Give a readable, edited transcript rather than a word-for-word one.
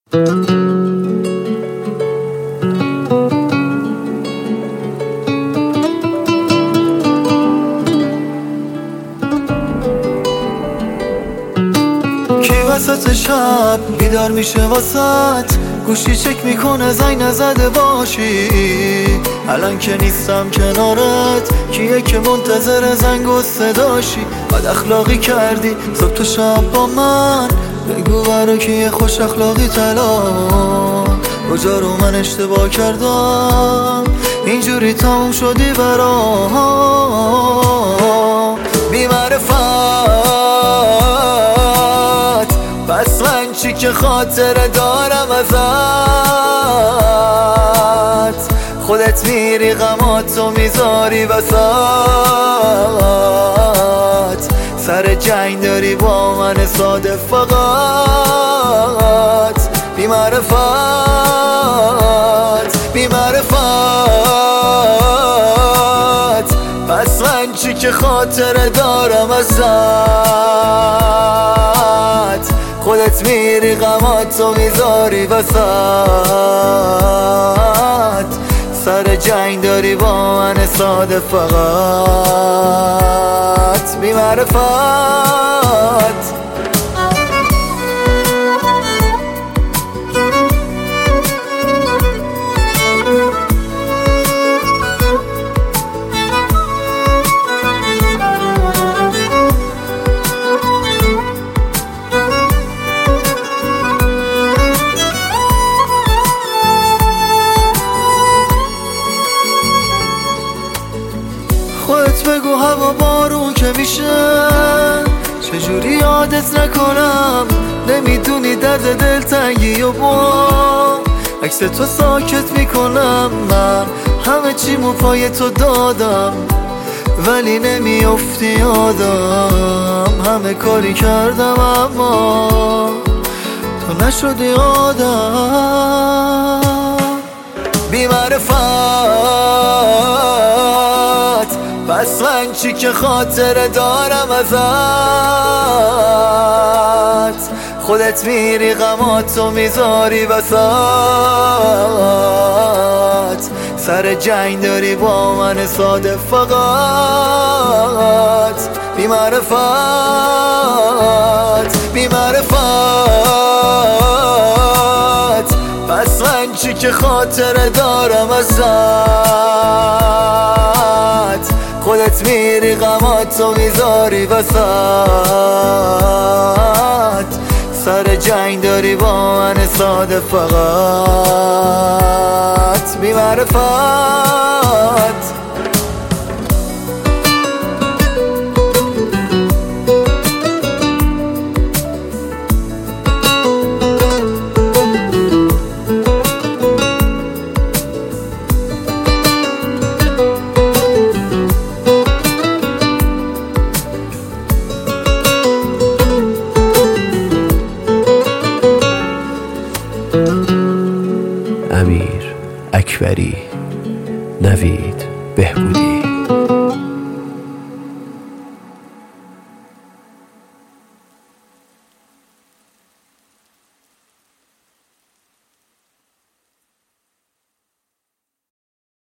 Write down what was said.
کی وسط شب بیدار میشه واسط، گوشی چک میکنه زنگ نزده باشی. الان که نیستم کنارت، کیه که منتظر زنگ و صداشی؟ بد اخلاقی کردی صبح تو شب با من، بگو برا کیه خوش اخلاقی الان؟ کجا رو من اشتباه کردم اینجوری تموم شدی برام؟ بی معرفت پس من چی که خاطره دارم ازت؟ خودت میری غماتو میذاری وسط، سر جنگ داری با من ساده فقط. بی معرفت بی معرفت پس من چی که خاطره دارم ازت؟ خودت میری غماتو میذاری وسط، سر جنگ داری با من ساده فقط. بی معرفت خودت بگو هوا بارون که میشه چجوری یادت نکنم؟ نمیدونی درد دلتنگی و با عکس تو ساکت میکنم. من همه چیمو پای تو دادم ولی نمیافتی یادم. همه کاری کردم اما تو نشدی آدم. بی معرفت پس من چی که خاطره دارم ازت؟ خودت میری غماتو میذاری وسط، سر جنگ داری با من ساده فقط. بی معرفت بی معرفت پس من چی که خاطره دارم ازت؟ خودت میری غماتو میذاری وسط، سر جنگ داری با من ساده فقط. بی معرفت امیر اکبری، نوید بهبودی.